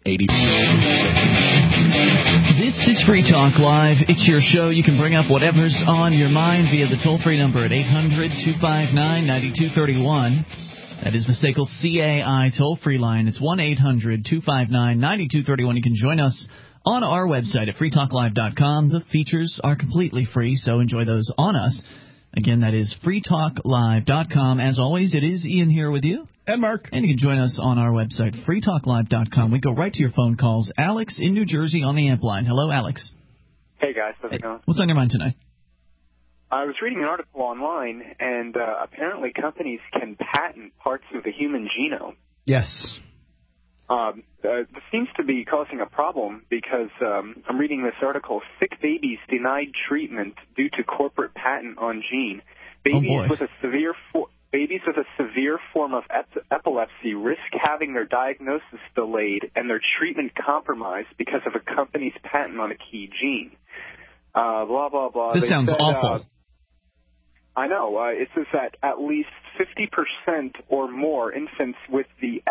80. This is Free Talk Live. It's your show. You can bring up whatever's on your mind via the toll-free number at 800-259-9231. That is the SACL CAI toll-free line. It's 1-800-259-9231. You can join us on our website at freetalklive.com. The features are completely free, so enjoy those on us. Again, that is freetalklive.com. As always, it is Ian here with you. And Mark. And you can join us on our website, freetalklive.com. We go right to your phone calls. Alex in New Jersey on the amp line. Hello, Alex. Hey, guys. How's it going? What's on your mind tonight? I was reading an article online, and apparently companies can patent parts of the human genome. Yes. This seems to be causing a problem because I'm reading this article, sick babies denied treatment due to corporate patent on gene. Babies with a severe form of epilepsy risk having their diagnosis delayed and their treatment compromised because of a company's patent on a key gene. Blah, blah, blah. This sounds awful. I know. It says that at least 50% or more infants with the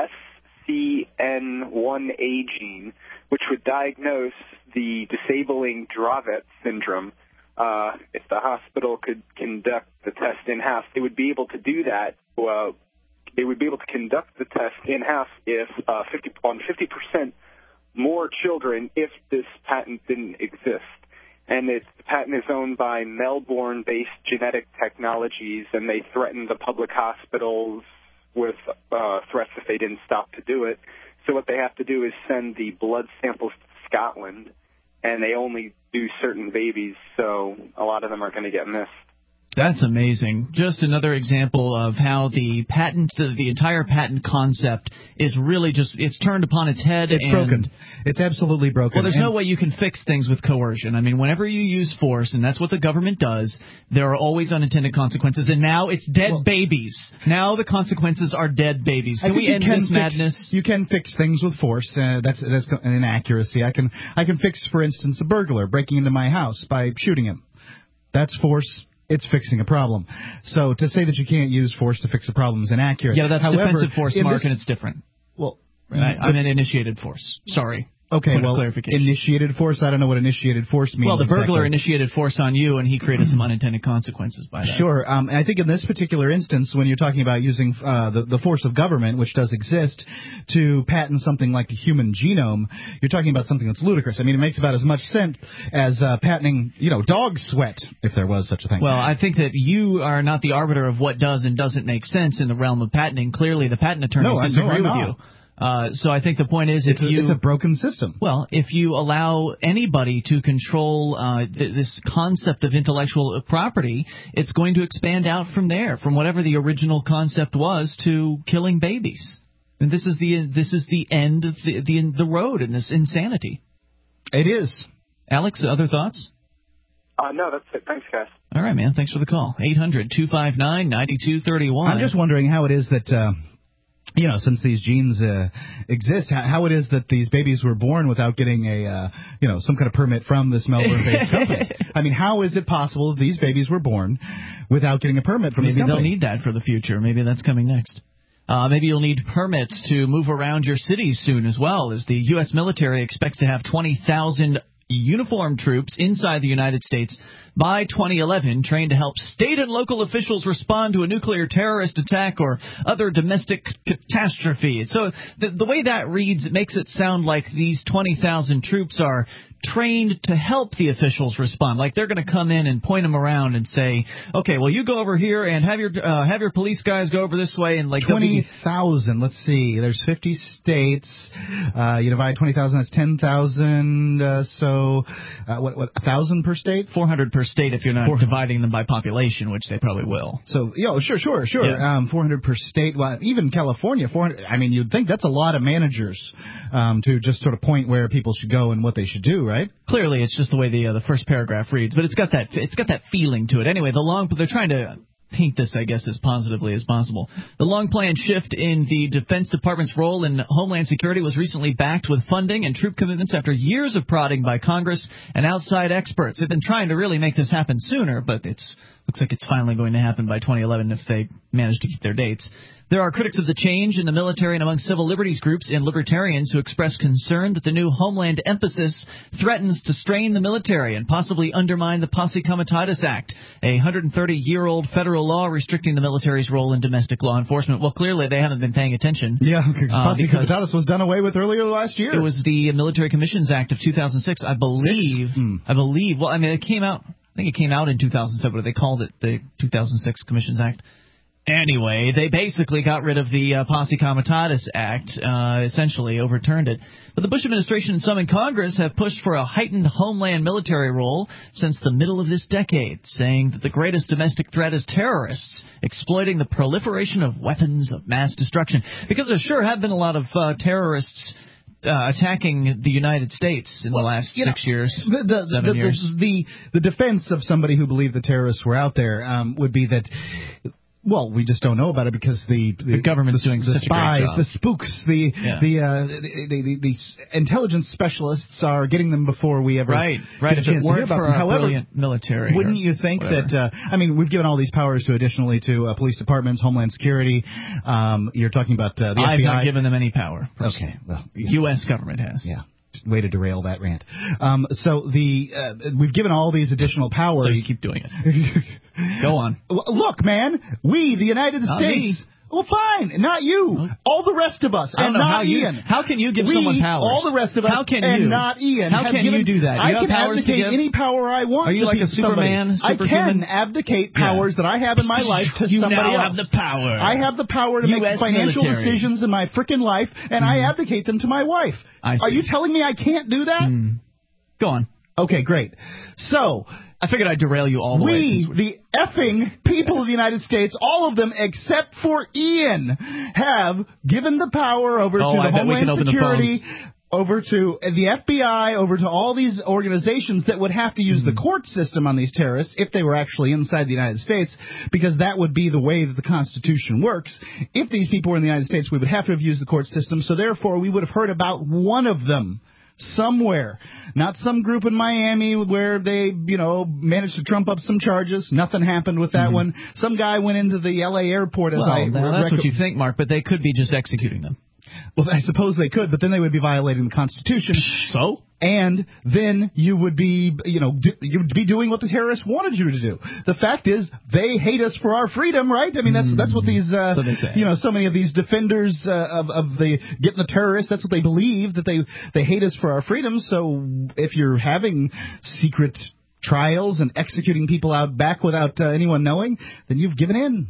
SCN1A gene, which would diagnose the disabling Dravet syndrome, if the hospital could conduct the test in-house, they would be able to do that. They would be able to conduct the test in-house if 50% more children if this patent didn't exist. And the patent is owned by Melbourne-based Genetic Technologies, and they threatened the public hospitals with threats if they didn't stop to do it. So what they have to do is send the blood samples to Scotland, and they only do certain babies, so a lot of them are going to get missed. That's amazing. Just another example of how the patent, the entire patent concept is really just, it's turned upon its head. It's broken. It's absolutely broken. Well, there's no way you can fix things with coercion. I mean, whenever you use force, and that's what the government does, there are always unintended consequences. And now it's dead babies. Now the consequences are dead babies. Can we end this madness? You can fix things with force. That's an inaccuracy. I can fix, for instance, a burglar breaking into my house by shooting him. That's force. It's fixing a problem. So to say that you can't use force to fix a problem is inaccurate. Yeah, that's defensive force, Mark, and it's different. Well, I meant initiated force. Sorry. Okay, well, initiated force, I don't know what initiated force means. Well, the burglar exactly. initiated force on you, and he created some unintended consequences by that. Sure. I think in this particular instance, when you're talking about using the force of government, which does exist, to patent something like the human genome, you're talking about something that's ludicrous. I mean, it makes about as much sense as patenting, dog sweat, if there was such a thing. Well, I think that you are not the arbiter of what does and doesn't make sense in the realm of patenting. Clearly, the patent attorneys disagree with you. So I think the point is, it's a broken system. Well, if you allow anybody to control this concept of intellectual property, it's going to expand out from there, from whatever the original concept was, to killing babies. And this is the end of the road in this insanity. It is. Alex, other thoughts? No, that's it. Thanks, guys. All right, man. Thanks for the call. 800-259-9231. I'm just wondering how it is that since these genes exist, how it is that these babies were born without getting some kind of permit from this Melbourne-based company. I mean, how is it possible that these babies were born without getting a permit from this company? Maybe they'll need that for the future. Maybe that's coming next. Maybe you'll need permits to move around your cities soon as well, as the U.S. military expects to have 20,000 uniformed troops inside the United States by 2011, trained to help state and local officials respond to a nuclear terrorist attack or other domestic catastrophe. So the way that reads, it makes it sound like these 20,000 troops are trained to help the officials respond. Like they're going to come in and point them around and say, okay, well, you go over here and have your police guys go over this way. And like 20,000. Let's see. There's 50 states. You divide 20,000. That's 10,000. So what 1,000 per state? 400 per state if you're not dividing them by population, which they probably will. So sure. Yeah. 400 per state. Well, even California, 400. I mean, you'd think that's a lot of managers to just sort of point where people should go and what they should do. Right? Clearly, it's just the way the first paragraph reads, but it's got that feeling to it. Anyway, they're trying to paint this, I guess, as positively as possible. The long-planned shift in the Defense Department's role in Homeland Security was recently backed with funding and troop commitments after years of prodding by Congress and outside experts. They've been trying to really make this happen sooner, but it's Looks like it's finally going to happen by 2011 if they manage to keep their dates. There are critics of the change in the military and among civil liberties groups and libertarians who express concern that the new homeland emphasis threatens to strain the military and possibly undermine the Posse Comitatus Act, a 130-year-old federal law restricting the military's role in domestic law enforcement. Well, clearly they haven't been paying attention. Yeah, Posse Comitatus was done away with earlier last year. It was the Military Commissions Act of 2006, I believe. I believe. Well, I mean, it came out. I think it came out in 2007, but they called it the 2006 Commissions Act. Anyway, they basically got rid of the Posse Comitatus Act, essentially overturned it. But the Bush administration and some in Congress have pushed for a heightened homeland military role since the middle of this decade, saying that the greatest domestic threat is terrorists exploiting the proliferation of weapons of mass destruction. Because there sure have been a lot of terrorists attacking the United States in the last 6 years, 7 years. The defense of somebody who believed the terrorists were out there would be that, well, we just don't know about it because the government's doing such spies, a great job. the spooks, the intelligence specialists are getting them before we ever right. get a If chance it weren't to hear about for them. our However, brilliant military, wouldn't you think that? I mean, we've given all these powers additionally to police departments, Homeland Security. You're talking about the FBI. I've not given them any power. Okay, well, U.S. government has. Yeah. Way to derail that rant. So we've given all these additional powers. So you keep doing it. Go on. Look, man, we, the United States. Me. Well, fine, not you. All the rest of us, and not Ian. How can you give someone powers? All the rest of us, and not Ian. How can you do that? I can abdicate any power I want. Are you like a Superman? I can abdicate powers that I have in my life to somebody else. You now have the power. I have the power to make financial decisions in my frickin' life, and I abdicate them to my wife. Are you telling me I can't do that? Go on. Okay, great. So I figured I'd derail you all the way. We, the effing people of the United States, all of them except for Ian, have given the power over to the Homeland Security, over to the FBI, over to all these organizations that would have to use the court system on these terrorists if they were actually inside the United States, because that would be the way that the Constitution works. If these people were in the United States, we would have to have used the court system, so therefore we would have heard about one of them somewhere. Not some group in Miami where they, managed to trump up some charges. Nothing happened with that one. Some guy went into the L.A. airport as that's what you think, Mark, but they could be just executing them. Well, I suppose they could, but then they would be violating the Constitution. So? And then you would be, you'd be doing what the terrorists wanted you to do. The fact is, they hate us for our freedom, right? I mean, that's what these, so they say. So many of these defenders of the getting the terrorists, that's what they believe, that they hate us for our freedom. So if you're having secret trials and executing people out back without anyone knowing, then you've given in.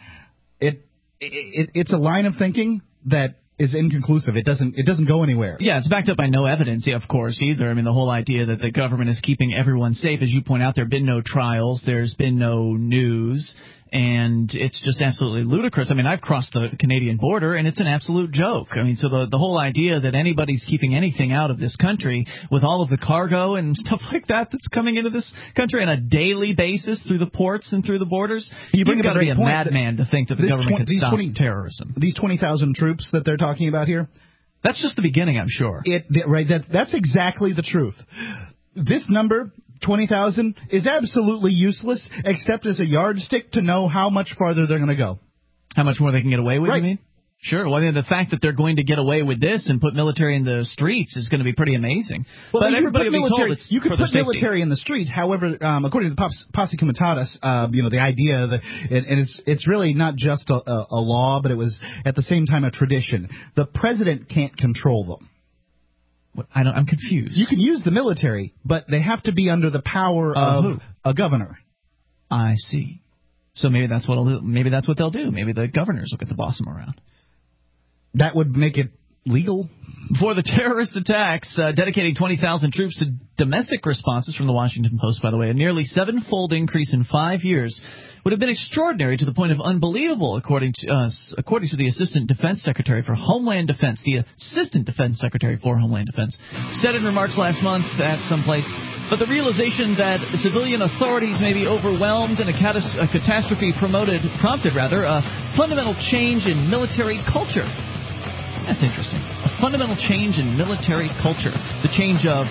It's a line of thinking that is inconclusive. It doesn't go anywhere. Yeah, it's backed up by no evidence, of course, either. I mean, the whole idea that the government is keeping everyone safe, as you point out, there have been no trials, there's been no news, and it's just absolutely ludicrous. I mean, I've crossed the Canadian border, and it's an absolute joke. I mean, so the whole idea that anybody's keeping anything out of this country with all of the cargo and stuff like that that's coming into this country on a daily basis through the ports and through the borders, you've got to be a madman to think that the government could stop terrorism. These 20,000 troops that they're talking about here? That's just the beginning, I'm sure. Right, that's exactly the truth. This number, 20,000, is absolutely useless, except as a yardstick to know how much farther they're going to go. How much more they can get away with, right. You mean? Sure. Well, I mean, the fact that they're going to get away with this and put military in the streets is going to be pretty amazing. Well, but everybody will be told it's you could for put their military in the streets. However, according to the Posse Comitatus, the idea that and it's really not just a law, but it was at the same time a tradition. The president can't control them. I'm confused. You can use the military, but they have to be under the power of a governor. I see. So maybe that's what they'll do. Maybe the governors will get to boss them around. That would make it legal. For the terrorist attacks, dedicating 20,000 troops to domestic responses from the Washington Post, by the way, a nearly 7-fold increase in 5 years would have been extraordinary to the point of unbelievable, according to the Assistant Defense Secretary for Homeland Defense. The Assistant Defense Secretary for Homeland Defense said in remarks last month at some place, but the realization that civilian authorities may be overwhelmed and a catastrophe prompted a fundamental change in military culture. That's interesting. A fundamental change in military culture. The change of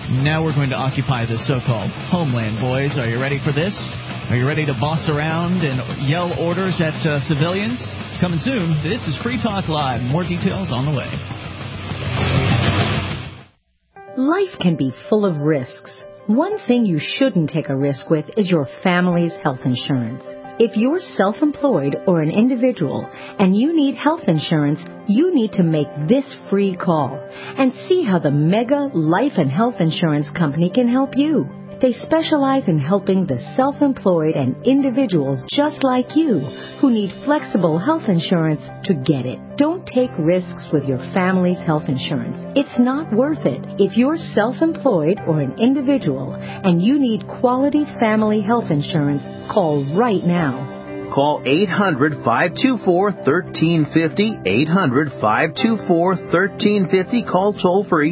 Now we're going to occupy the so-called homeland, boys. Are you ready for this? Are you ready to boss around and yell orders at civilians? It's coming soon. This is Free Talk Live. More details on the way. Life can be full of risks. One thing you shouldn't take a risk with is your family's health insurance. If you're self-employed or an individual and you need health insurance, you need to make this free call and see how the Mega Life and Health Insurance Company can help you. They specialize in helping the self-employed and individuals just like you who need flexible health insurance to get it. Don't take risks with your family's health insurance. It's not worth it. If you're self-employed or an individual and you need quality family health insurance, call right now. Call 800-524-1350, 800-524-1350. Call toll-free,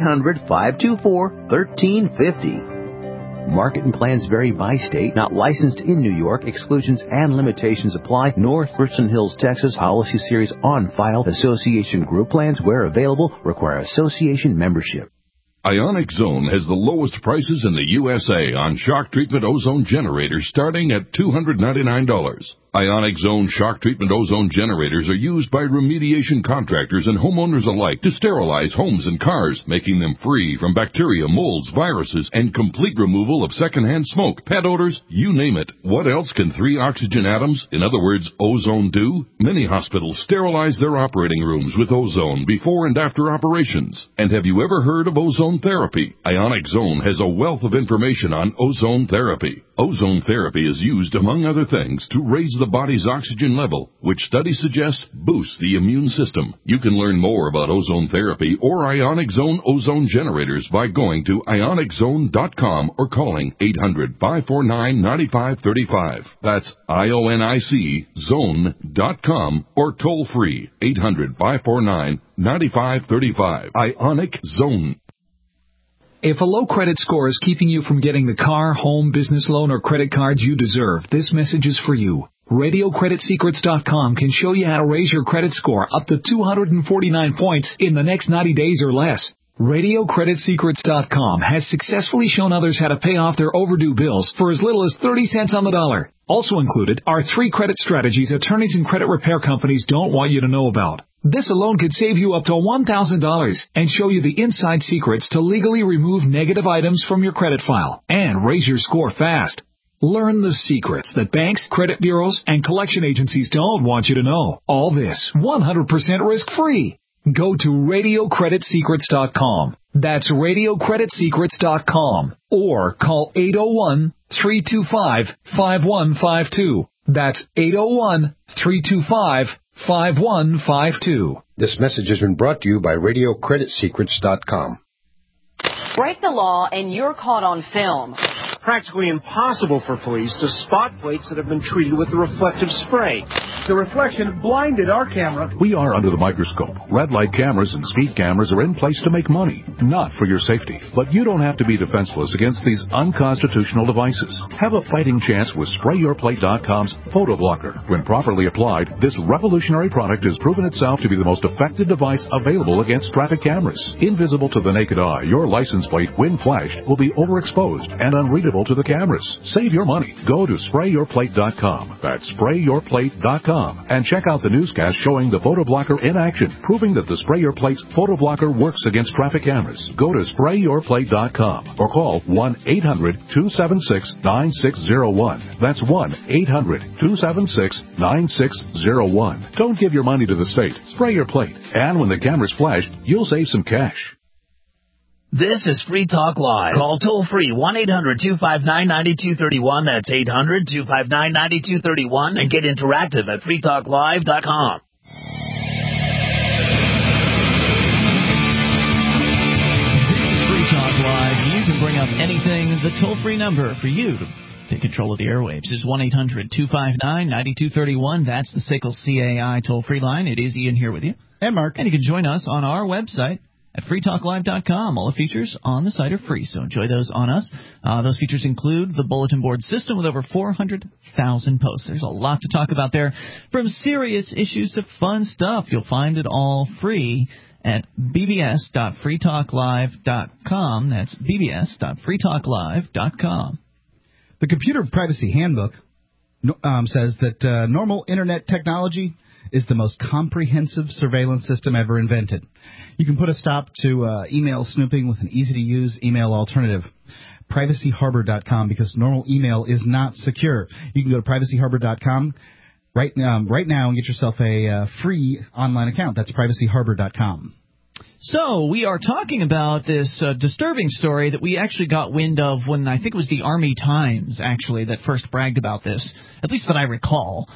800-524-1350. Market and plans vary by state. Not licensed in New York. Exclusions and limitations apply. North Richland Hills, Texas. Policy series on file. Association group plans, where available, require association membership. Ionic Zone has the lowest prices in the USA on shock treatment ozone generators starting at $299. Ionic Zone shock treatment ozone generators are used by remediation contractors and homeowners alike to sterilize homes and cars, making them free from bacteria, molds, viruses, and complete removal of secondhand smoke, pet odors, you name it. What else can 3 oxygen atoms, in other words, ozone, do? Many hospitals sterilize their operating rooms with ozone before and after operations. And have you ever heard of ozone therapy? Ionic Zone has a wealth of information on ozone therapy. Ozone therapy is used, among other things, to raise the body's oxygen level, which studies suggest boosts the immune system. You can learn more about ozone therapy or Ionic Zone ozone generators by going to ioniczone.com or calling 800-549-9535. That's IONIC zone.com or toll free 800-549-9535. Ionic Zone. If a low credit score is keeping you from getting the car, home, business loan, or credit cards you deserve, this message is for you. RadioCreditSecrets.com can show you how to raise your credit score up to 249 points in the next 90 days or less. RadioCreditSecrets.com has successfully shown others how to pay off their overdue bills for as little as 30 cents on the dollar. Also included are 3 credit strategies attorneys and credit repair companies don't want you to know about. This alone could save you up to $1,000 and show you the inside secrets to legally remove negative items from your credit file and raise your score fast. Learn the secrets that banks, credit bureaus, and collection agencies don't want you to know. All this 100% risk-free. Go to RadioCreditSecrets.com. That's RadioCreditSecrets.com. Or call 801-325-5152. That's 801-325-5152. This message has been brought to you by RadioCreditSecrets.com. Break the law and you're caught on film. Practically impossible for police to spot plates that have been treated with reflective spray. The reflection blinded our camera. We are under the microscope. Red light cameras and speed cameras are in place to make money, not for your safety. But you don't have to be defenseless against these unconstitutional devices. Have a fighting chance with SprayYourPlate.com's Photo Blocker. When properly applied, this revolutionary product has proven itself to be the most effective device available against traffic cameras. Invisible to the naked eye, your license plate, when flashed, will be overexposed and unreadable to the cameras. Save your money. Go to SprayYourPlate.com. That's SprayYourPlate.com. And check out the newscast showing the Photo Blocker in action, proving that the Spray Your Plate's Photo Blocker works against traffic cameras. Go to SprayYourPlate.com or call 1-800-276-9601. That's 1-800-276-9601. Don't give your money to the state. Spray your plate. And when the camera's flashed, you'll save some cash. This is Free Talk Live. Call toll-free 1-800-259-9231. That's 800-259-9231. And get interactive at freetalklive.com. This is Free Talk Live. You can bring up anything. The toll-free number for you to take control of the airwaves is 1-800-259-9231. That's the SACL CAI toll-free line. It is Ian here with you. And Mark. And you can join us on our website at freetalklive.com. All the features on the site are free, so enjoy those on us. Those features include the bulletin board system with over 400,000 posts. There's a lot to talk about there, from serious issues to fun stuff. You'll find it all free at bbs.freetalklive.com. That's bbs.freetalklive.com. The Computer Privacy Handbook says that normal Internet technology is the most comprehensive surveillance system ever invented. You can put a stop to email snooping with an easy-to-use email alternative. PrivacyHarbor.com, because normal email is not secure. You can go to PrivacyHarbor.com right now and get yourself a free online account. That's PrivacyHarbor.com. So we are talking about this disturbing story that we actually got wind of when I think it was the Army Times, actually, that first bragged about this, at least that I recall.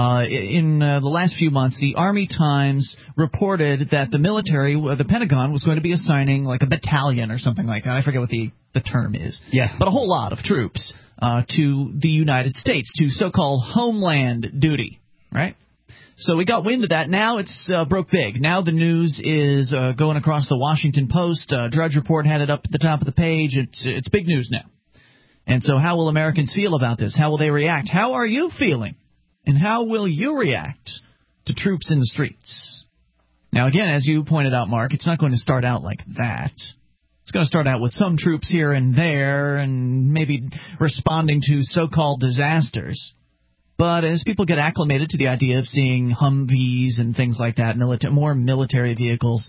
In the last few months, the Army Times reported that the military, the Pentagon, was going to be assigning like a battalion or something like that. I forget what the term is. Yeah. But a whole lot of troops to the United States, to so-called homeland duty, right? So we got wind of that. Now it's broke big. Now the news is going across the Washington Post. Drudge Report had it up at the top of the page. It's big news now. And so how will Americans feel about this? How will they react? How are you feeling? And how will you react to troops in the streets? Now, again, as you pointed out, Mark, it's not going to start out like that. It's going to start out with some troops here and there and maybe responding to so-called disasters. But as people get acclimated to the idea of seeing Humvees and things like that, more military vehicles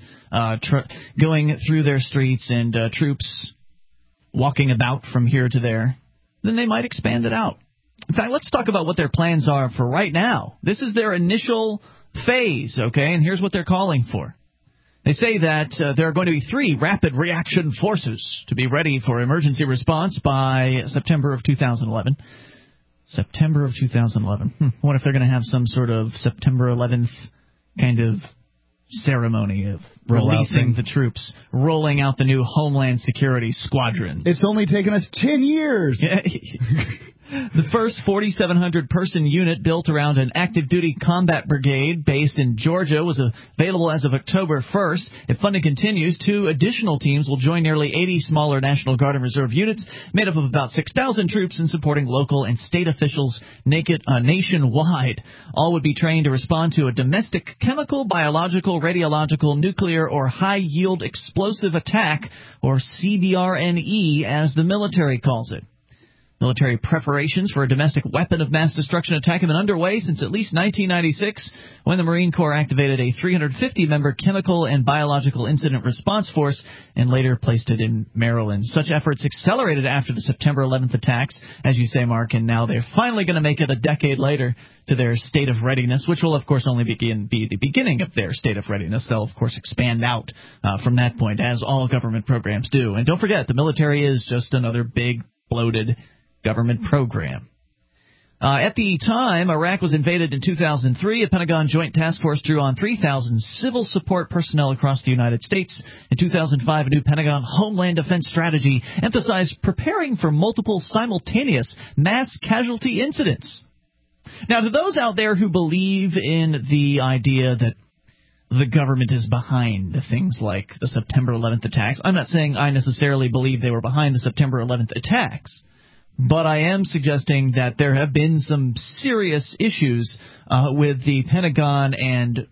going through their streets and troops walking about from here to there, then they might expand it out. In fact, let's talk about what their plans are for right now. This is their initial phase, okay, and here's what they're calling for. They say that there are going to be 3 rapid reaction forces to be ready for emergency response by September of 2011. September of 2011. I wonder if they're going to have some sort of September 11th kind of ceremony of releasing the troops, rolling out the new Homeland Security Squadron. It's only taken us 10 years. The first 4,700-person unit built around an active-duty combat brigade based in Georgia was available as of October 1st. If funding continues, 2 additional teams will join nearly 80 smaller National Guard and Reserve units made up of about 6,000 troops and supporting local and state officials nationwide. All would be trained to respond to a domestic chemical, biological, radiological, nuclear, or high-yield explosive attack, or CBRNE, as the military calls it. Military preparations for a domestic weapon of mass destruction attack have been underway since at least 1996, when the Marine Corps activated a 350-member chemical and biological incident response force and later placed it in Maryland. Such efforts accelerated after the September 11th attacks, as you say, Mark, and now they're finally going to make it a decade later to their state of readiness, which will, of course, only be the beginning of their state of readiness. They'll, of course, expand out from that point, as all government programs do. And don't forget, the military is just another big, bloated government program. At the time Iraq was invaded in 2003, a Pentagon Joint Task Force drew on 3,000 civil support personnel across the United States. In 2005, a new Pentagon Homeland Defense strategy emphasized preparing for multiple simultaneous mass casualty incidents. Now, to those out there who believe in the idea that the government is behind things like the September 11th attacks, I'm not saying I necessarily believe they were behind the September 11th attacks, but I am suggesting that there have been some serious issues with the Pentagon and,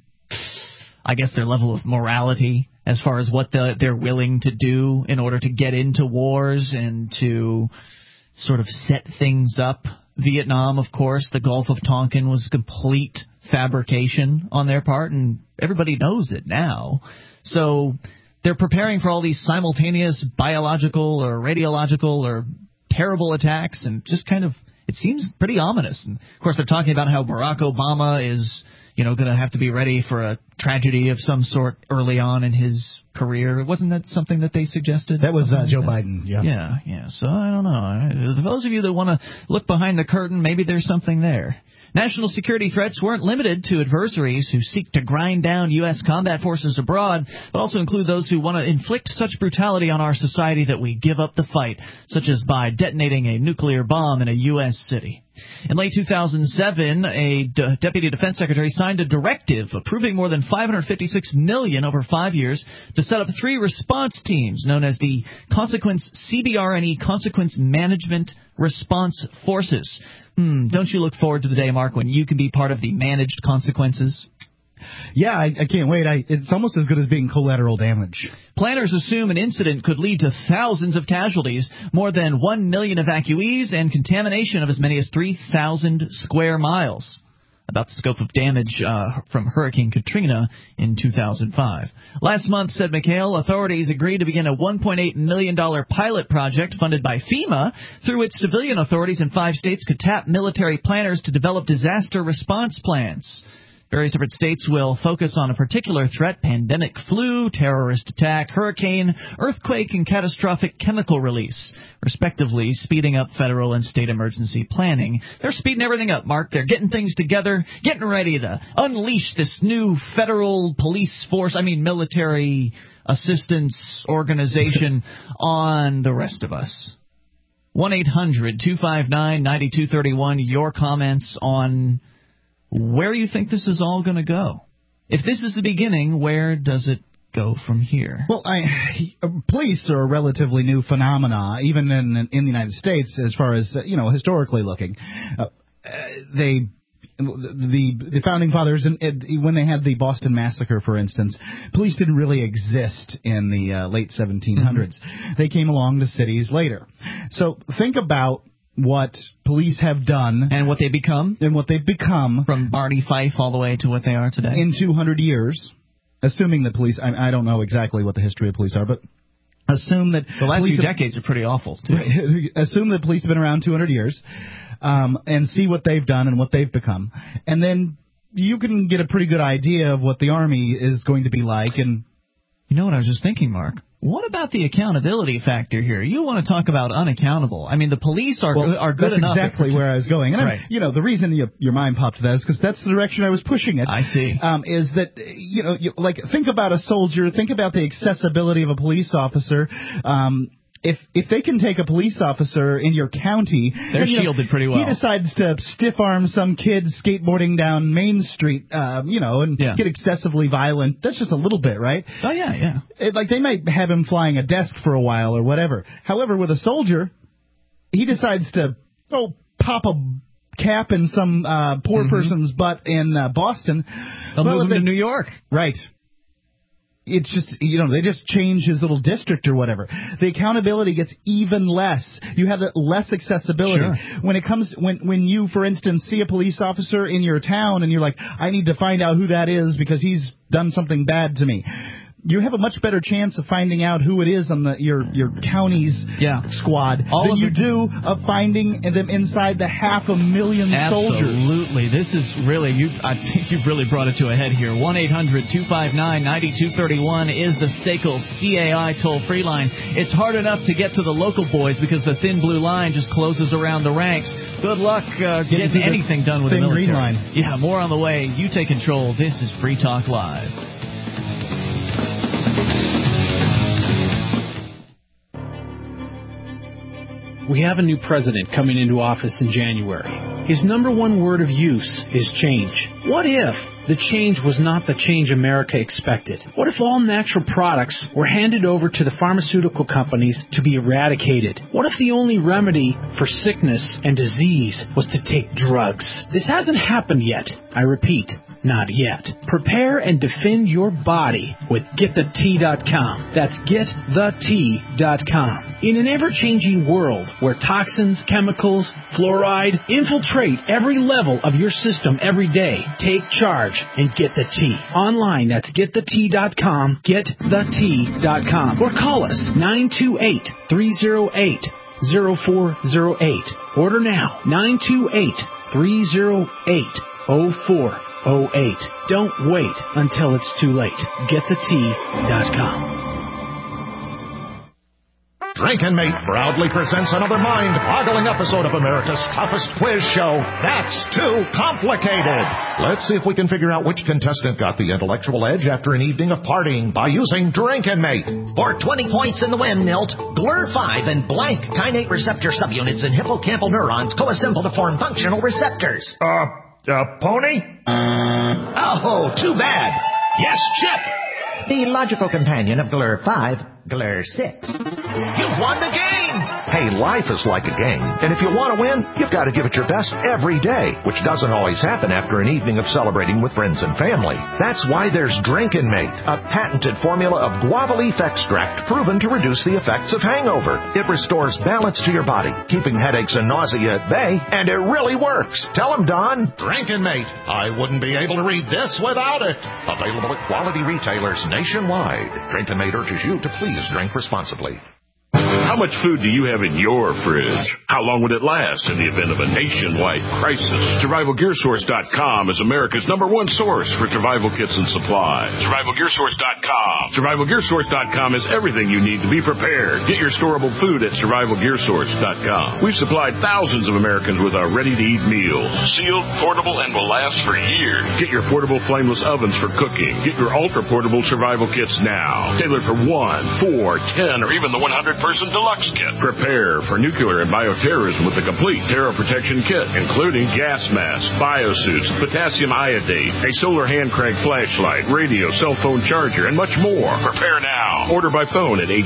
I guess, their level of morality as far as what they're willing to do in order to get into wars and to sort of set things up. Vietnam, of course, the Gulf of Tonkin was complete fabrication on their part, and everybody knows it now. So they're preparing for all these simultaneous biological or radiological or terrible attacks, and just kind of, it seems pretty ominous. And of course, they're talking about how Barack Obama is, going to have to be ready for a tragedy of some sort early on in his career. Wasn't that something that they suggested? That was Joe Biden, yeah. Yeah. So I don't know. For those of you that want to look behind the curtain, maybe there's something there. National security threats weren't limited to adversaries who seek to grind down U.S. combat forces abroad, but also include those who want to inflict such brutality on our society that we give up the fight, such as by detonating a nuclear bomb in a U.S. city. In late 2007, a Deputy Defense Secretary signed a directive approving more than $556 million over 5 years to set up 3 response teams known as the CBRNE Consequence Management Response Forces. Don't you look forward to the day, Mark, when you can be part of the managed consequences? Yeah, I can't wait. It's almost as good as being collateral damage. Planners assume an incident could lead to thousands of casualties, more than 1 million evacuees, and contamination of as many as 3,000 square miles. About the scope of damage from Hurricane Katrina in 2005. Last month, said McHale, authorities agreed to begin a $1.8 million pilot project funded by FEMA through which civilian authorities in 5 states could tap military planners to develop disaster response plans. Various different states will focus on a particular threat: pandemic, flu, terrorist attack, hurricane, earthquake, and catastrophic chemical release, respectively, speeding up federal and state emergency planning. They're speeding everything up, Mark. They're getting things together, getting ready to unleash this new federal police force, military assistance organization on the rest of us. 1-800-259-9231, your comments on where you think this is all going to go. If this is the beginning, where does it go from here? Well, police are a relatively new phenomena, even in the United States, as far as historically looking. The founding fathers, when they had the Boston Massacre, for instance, police didn't really exist in the late 1700s. Mm-hmm. They came along to cities later. So think about what police have done. And what they've become. From Barney Fife all the way to what they are today. In 200 years, assuming that police, I don't know exactly what the history of police are, but assume that the last few decades are pretty awful, too. Assume that police have been around 200 years, and see what they've done and what they've become. And then you can get a pretty good idea of what the Army is going to be like. And you know what I was just thinking, Mark? What about the accountability factor here? You want to talk about unaccountable. The police are good enough. That's exactly where I was going. And right. The reason your mind popped to that is because that's the direction I was pushing it. I see. Is that, think about a soldier, think about the accessibility of a police officer. If they can take a police officer in your county, they're shielded pretty well. He decides to stiff arm some kid skateboarding down Main Street, get excessively violent. That's just a little bit, right? Oh yeah. They might have him flying a desk for a while or whatever. However, with a soldier, he decides to pop a cap in some poor person's butt in Boston. They'll move him to New York, right? It's just, they just change his little district or whatever. The accountability gets even less. You have less accessibility. Sure. When you, for instance, see a police officer in your town and you're like, I need to find out who that is because he's done something bad to me. You have a much better chance of finding out who it is on your county's squad than you do of finding them inside the 500,000 soldiers. Absolutely. This is really, I think you've really brought it to a head here. 1-800-259-9231 is the SACL CAI toll-free line. It's hard enough to get to the local boys because the thin blue line just closes around the ranks. Good luck getting anything done with the military. Green line. Yeah, more on the way. You take control. This is Free Talk Live. We have a new president coming into office in January. His number one word of use is change. What if the change was not the change America expected? What if all natural products were handed over to the pharmaceutical companies to be eradicated? What if the only remedy for sickness and disease was to take drugs? This hasn't happened yet. I repeat, not yet. Prepare and defend your body with GetTheT.com. That's GetTheT.com. In an ever-changing world where toxins, chemicals, fluoride infiltrate every level of your system every day, take charge and get the T. Online, that's GetTheT.com, GetTheT.com. Or call us 928-308-0408. Order now, 928-308-0408. Don't wait until it's too late. GetTheT.com. Drink and Mate proudly presents another mind-boggling episode of America's toughest quiz show, That's Too Complicated. Let's see if we can figure out which contestant got the intellectual edge after an evening of partying by using Drink and Mate. For 20 points in the win, Milt, GLUR5 and blank kainate receptor subunits in hippocampal neurons coassemble to form functional receptors. Pony? Oh, too bad. Yes, Chip. The logical companion of GLUR5, GLUR6. You've won the game! Hey, life is like a game, and if you want to win, you've got to give it your best every day, which doesn't always happen after an evening of celebrating with friends and family. That's why there's Drinkin' Mate, a patented formula of guava leaf extract proven to reduce the effects of hangover. It restores balance to your body, keeping headaches and nausea at bay, and it really works. Tell them, Don. Drinkin' Mate. I wouldn't be able to read this without it. Available at quality retailers nationwide. Drinkin' Mate urges you to please drink responsibly. How much food do you have in your fridge? How long would it last in the event of a nationwide crisis? SurvivalGearSource.com is America's #1 source for survival kits and supplies. SurvivalGearSource.com. SurvivalGearSource.com is everything you need to be prepared. Get your storable food at SurvivalGearSource.com. We've supplied thousands of Americans with our ready-to-eat meals. Sealed, portable, and will last for years. Get your portable flameless ovens for cooking. Get your ultra-portable survival kits now. Tailored for 1, 4, 10, or even the 100-person deluxe kit. Prepare for nuclear and bioterrorism with a complete terror protection kit, including gas masks, biosuits, potassium iodate, a solar hand crank flashlight, radio, cell phone charger, and much more. Prepare now. Order by phone at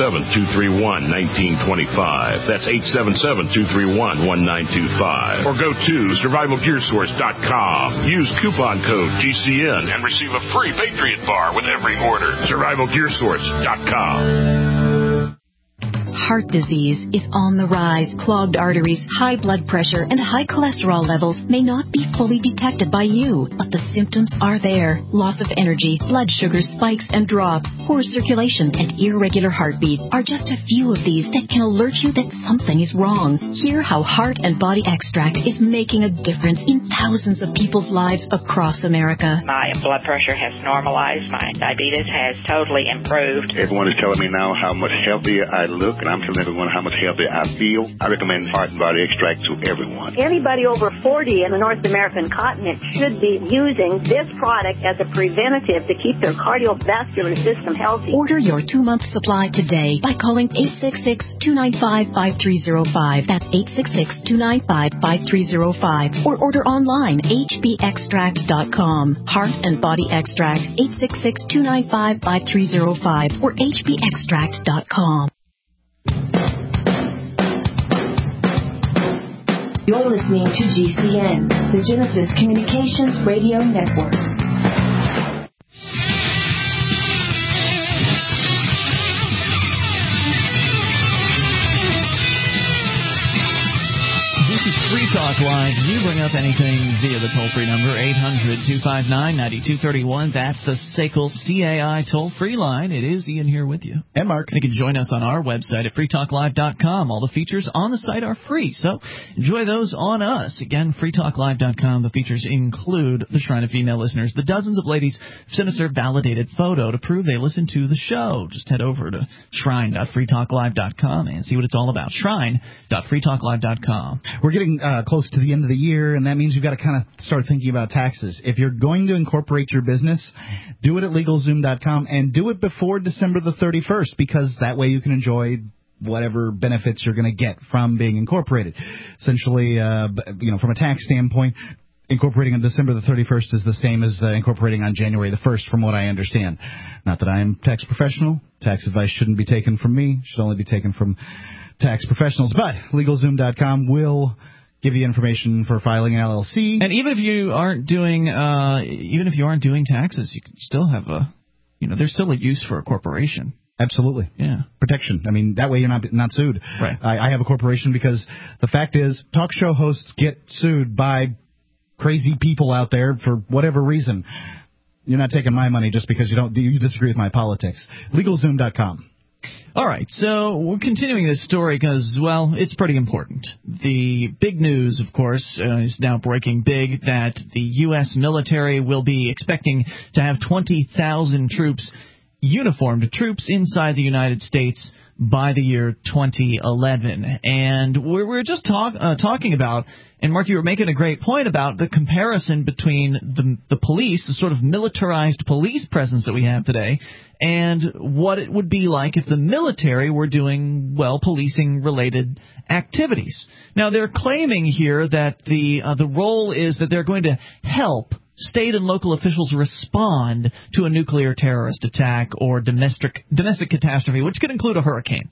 877-231-1925. That's 877-231-1925. Or go to SurvivalGearSource.com. Use coupon code GCN and receive a free Patriot Bar with every order. SurvivalGearSource.com. Heart disease is on the rise. Clogged arteries, high blood pressure, and high cholesterol levels may not be fully detected by you, but the symptoms are there. Loss of energy, blood sugar spikes and drops, poor circulation, and irregular heartbeat are just a few of these that can alert you that something is wrong. Hear how Heart and Body Extract is making a difference in thousands of people's lives across America. My blood pressure has normalized. My diabetes has totally improved. Everyone is telling me now how much healthier I look, and I'm telling everyone how much healthier I feel. I recommend Heart and Body Extract to everyone. Anybody over 40 in the North American continent should be using this product as a preventative to keep their cardiovascular system healthy. Order your 2-month supply today by calling 866-295-5305. That's 866-295-5305. Or order online, hbextract.com. Heart and Body Extract, 866-295-5305 or hbextract.com. You're listening to GCN, the Genesis Communications Radio Network. This is Free Talk Live. You bring up anything via the toll-free number, 800-259-9231. That's the SACL CAI toll-free line. It is Ian here with you. And Mark. And you can join us on our website at freetalklive.com. All the features on the site are free, so enjoy those on us. Again, freetalklive.com. The features include the Shrine of Female Listeners. The dozens of ladies sent us their validated photo to prove they listen to the show. Just head over to shrine.freetalklive.com and see what it's all about. Shrine.freetalklive.com. We're getting close to the end of the year, and that means you've got to kind of start thinking about taxes. If you're going to incorporate your business, do it at LegalZoom.com, and do it before December the 31st, because that way you can enjoy whatever benefits you're going to get from being incorporated. Essentially, from a tax standpoint, incorporating on December the 31st is the same as incorporating on January the 1st, from what I understand. Not that I am a tax professional. Tax advice shouldn't be taken from me. Should only be taken from tax professionals. But LegalZoom.com will give you information for filing an LLC. And even if you aren't doing taxes, you can still have there's still a use for a corporation. Absolutely. Yeah. Protection. I mean, that way you're not sued. Right. I have a corporation because the fact is, talk show hosts get sued by crazy people out there for whatever reason. You're not taking my money just because you disagree with my politics. LegalZoom.com. All right, so we're continuing this story because, well, it's pretty important. The big news, of course, is now breaking big that the U.S. military will be expecting to have 20,000 uniformed troops inside the United States by the year 2011. And we're just talking about, and Mark, you were making a great point about the comparison between the police, the sort of militarized police presence that we have today, and what it would be like if the military were doing, well, policing-related activities. Now, they're claiming here that the role is that they're going to help state and local officials respond to a nuclear terrorist attack or domestic catastrophe, which could include a hurricane.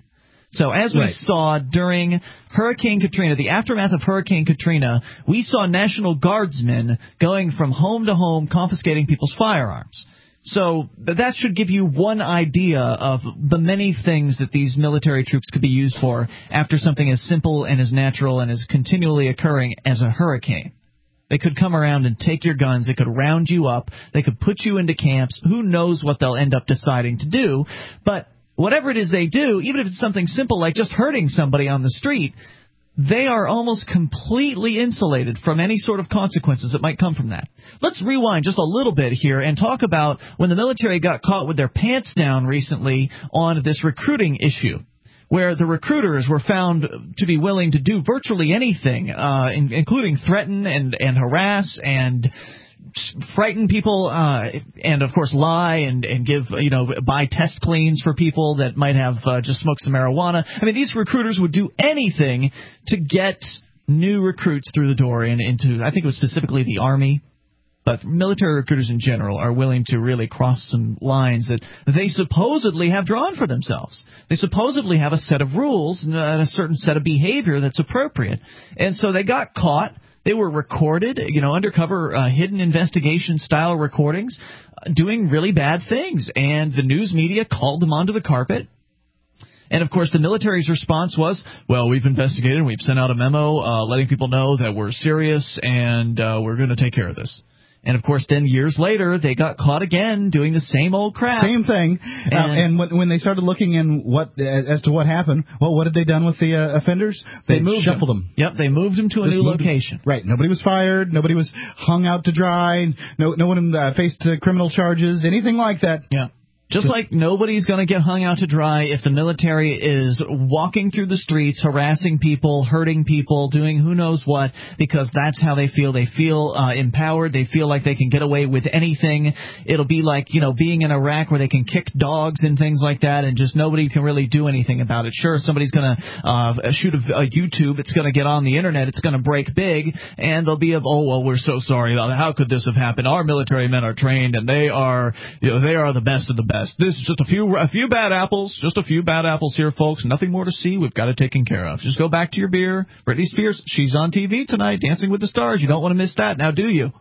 So as we saw during Hurricane Katrina, the aftermath of Hurricane Katrina, we saw National Guardsmen going from home to home confiscating people's firearms. So that should give you one idea of the many things that these military troops could be used for after something as simple and as natural and as continually occurring as a hurricane. They could come around and take your guns. They could round you up. They could put you into camps. Who knows what they'll end up deciding to do. But whatever it is they do, even if it's something simple like just hurting somebody on the street, they are almost completely insulated from any sort of consequences that might come from that. Let's rewind just a little bit here and talk about when the military got caught with their pants down recently on this recruiting issue, where the recruiters were found to be willing to do virtually anything, including threaten and harass and frighten people, and of course lie and give, buy test cleans for people that might have just smoked some marijuana. I mean, these recruiters would do anything to get new recruits through the door and into, I think it was specifically the Army. But military recruiters in general are willing to really cross some lines that they supposedly have drawn for themselves. They supposedly have a set of rules and a certain set of behavior that's appropriate. And so they got caught. They were recorded, undercover hidden investigation style recordings, doing really bad things. And the news media called them onto the carpet. And, of course, the military's response was, well, we've investigated and we've sent out a memo letting people know that we're serious and we're going to take care of this. And, of course, then years later, they got caught again doing the same old crap. Same thing. And when they started looking in as to what happened, well, what had they done with the offenders? They shuffled them. Yep, they moved them to a new location. Right. Nobody was fired. Nobody was hung out to dry. No one faced criminal charges, anything like that. Yeah. Just like nobody's going to get hung out to dry if the military is walking through the streets, harassing people, hurting people, doing who knows what, because that's how they feel. They feel empowered. They feel like they can get away with anything. It'll be like, being in Iraq where they can kick dogs and things like that, and just nobody can really do anything about it. Sure, somebody's going to shoot a YouTube. It's going to get on the Internet. It's going to break big, and they'll be we're so sorry. How could this have happened? Our military men are trained, and they are the best of the best. This is just a few bad apples. Just a few bad apples here, folks. Nothing more to see. We've got it taken care of. Just go back to your beer. Britney Spears, she's on TV tonight, Dancing with the Stars. You don't want to miss that, now do you?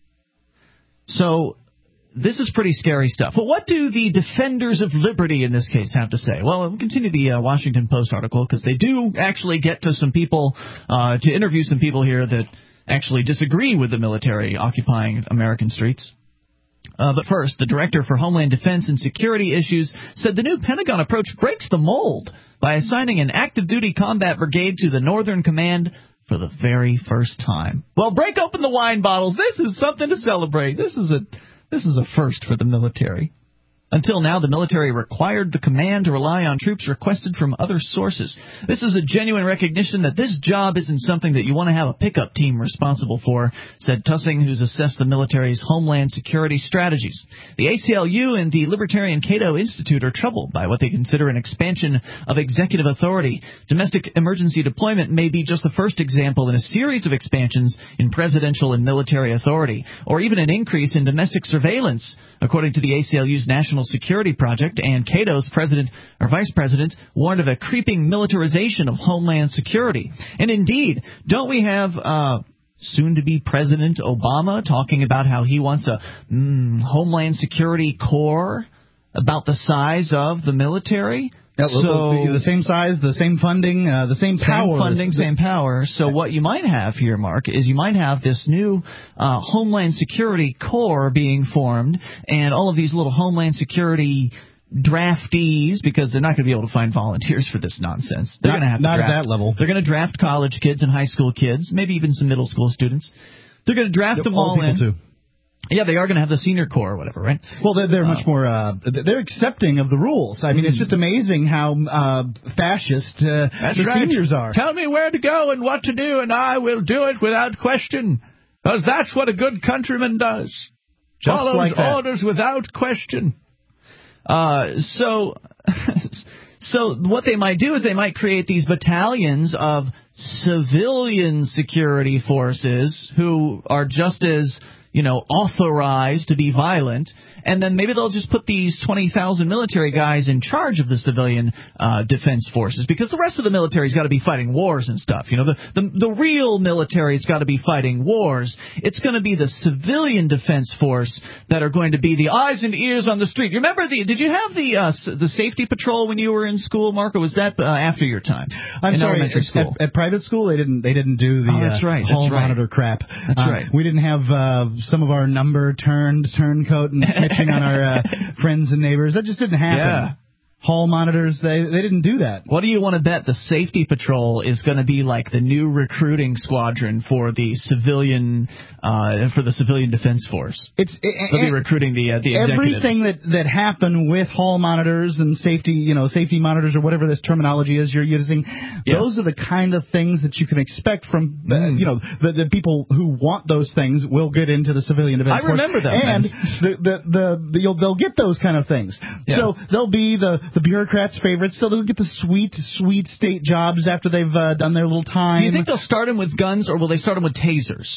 So this is pretty scary stuff. But what do the defenders of liberty in this case have to say? Well, we'll continue the Washington Post article because they do actually get to some people, to interview some people here that actually disagree with the military occupying American streets. But first, the Director for Homeland Defense and Security Issues said the new Pentagon approach breaks the mold by assigning an active-duty combat brigade to the Northern Command for the very first time. Well, break open the wine bottles. This is something to celebrate. This is a first for the military. Until now, the military required the command to rely on troops requested from other sources. This is a genuine recognition that this job isn't something that you want to have a pickup team responsible for, said Tussing, who's assessed the military's homeland security strategies. The ACLU and the Libertarian Cato Institute are troubled by what they consider an expansion of executive authority. Domestic emergency deployment may be just the first example in a series of expansions in presidential and military authority, or even an increase in domestic surveillance, according to the ACLU's National Security Project, and Cato's vice president warned of a creeping militarization of homeland security. And indeed, don't we have soon-to-be President Obama talking about how he wants a Homeland Security Corps about the size of the military? Yeah, so the same size, the same funding, the same power. Same funding, same power. So what you might have here, Mark, is you might have this new Homeland Security Corps being formed, and all of these little Homeland Security draftees, because they're not going to be able to find volunteers for this nonsense. They're going to have to not draft, at that level. They're going to draft college kids and high school kids, maybe even some middle school students. They're going to draft them all in. Too. Yeah, they are going to have the senior corps or whatever, right? Well, they're much more, they're accepting of the rules. I mean, it's just amazing how fascist the seniors are. Tell me where to go and what to do, and I will do it without question, because that's what a good countryman does. Just follows like that. Orders without question. So what they might do is they might create these battalions of civilian security forces who are just as authorized to be violent, and then maybe they'll just put these 20,000 military guys in charge of the civilian defense forces, because the rest of the military's got to be fighting wars and stuff. You know, the real military's got to be fighting wars. It's going to be the civilian defense force that are going to be the eyes and ears on the street. You remember did you have the safety patrol when you were in school, Mark, or was that after your time? I'm sorry, elementary school? At private school they didn't do the that's right, hall monitor crap. That's right. We didn't have some of our number turncoat and snitching on our friends and neighbors. That just didn't happen. Yeah. Hall monitors, they didn't do that. What do you want to bet? The safety patrol is going to be like the new recruiting squadron for the civilian defense force. They'll be recruiting the executives. Everything that happened with hall monitors and safety monitors or whatever this terminology is you're using, those are the kind of things that you can expect from the people who want those things will get into the civilian defense force. I remember that. And they'll get those kind of things. Yeah. So they'll be the bureaucrats' favorites, so they'll get the sweet state jobs after they've done their little time. Do you think they'll start them with guns, or will they start them with tasers?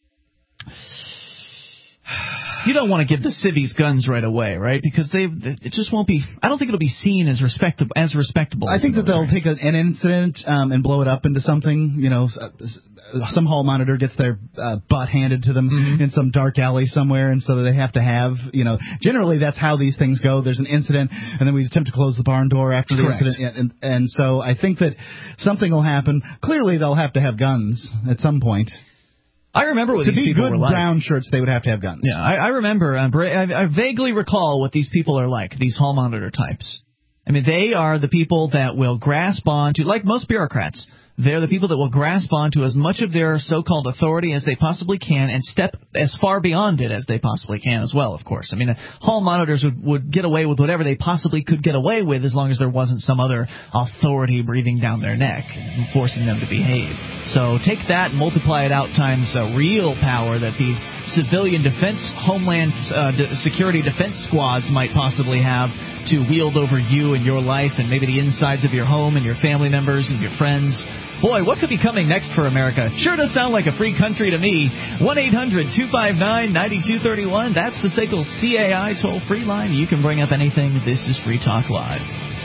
You don't want to give the civvies guns right away, right? Because it just won't be. I don't think it'll be seen as respectable. I think that they'll take an incident and blow it up into something. You know, some hall monitor gets their butt handed to them in some dark alley somewhere, and so they have to have. You know, generally that's how these things go. There's an incident, and then we attempt to close the barn door after the incident, and so I think that something will happen. Clearly, they'll have to have guns at some point. I remember what these people were like. To be good brown shirts, they would have to have guns. Yeah, I remember. I vaguely recall what these people are like, these hall monitor types. I mean, they are the people that will grasp onto, like most bureaucrats, they're the people that will grasp onto as much of their so-called authority as they possibly can and step as far beyond it as they possibly can as well, of course. I mean, hall monitors would get away with whatever they possibly could get away with as long as there wasn't some other authority breathing down their neck and forcing them to behave. So take that and multiply it out times real power that these civilian defense, homeland security defense squads might possibly have to wield over you and your life and maybe the insides of your home and your family members and your friends. Boy, what could be coming next for America? Sure does sound like a free country to me. 1-800-259-9231. That's the SACL CAI toll-free line. You can bring up anything. This is Free Talk Live.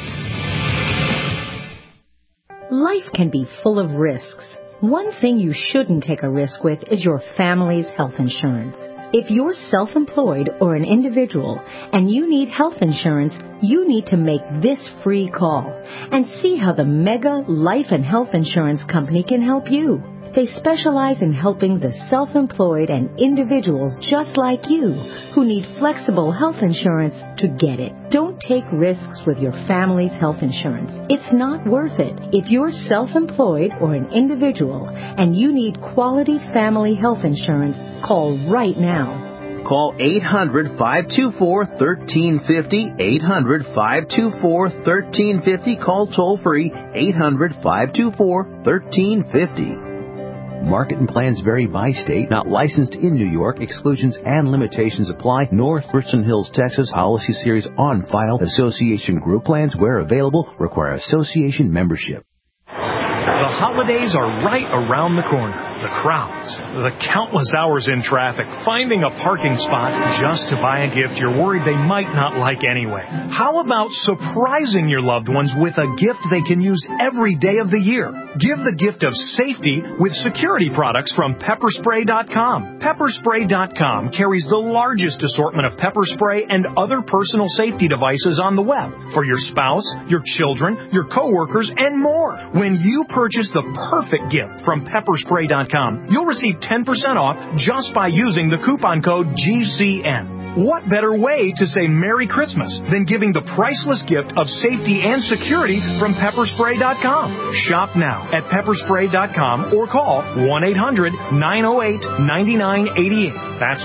Life can be full of risks. One thing you shouldn't take a risk with is your family's health insurance. If you're self-employed or an individual and you need health insurance, you need to make this free call and see how the Mega Life and Health Insurance Company can help you. They specialize in helping the self-employed and individuals just like you who need flexible health insurance to get it. Don't take risks with your family's health insurance. It's not worth it. If you're self-employed or an individual and you need quality family health insurance, call right now. Call 800-524-1350, 800-524-1350. Call toll-free, 800-524-1350. Market and plans vary by state. Not licensed in New York. Exclusions and limitations apply. North Richland Hills, Texas. Policy series on file. Association group plans, where available, require association membership. The holidays are right around the corner. The crowds, the countless hours in traffic, finding a parking spot just to buy a gift you're worried they might not like anyway. How about surprising your loved ones with a gift they can use every day of the year? Give the gift of safety with security products from Pepperspray.com. Pepperspray.com carries the largest assortment of pepper spray and other personal safety devices on the web for your spouse, your children, your coworkers, and more. When you purchase the perfect gift from Pepperspray.com, you'll receive 10% off just by using the coupon code GCN. What better way to say Merry Christmas than giving the priceless gift of safety and security from Pepperspray.com? Shop now at Pepperspray.com or call 1-800-908-9988. That's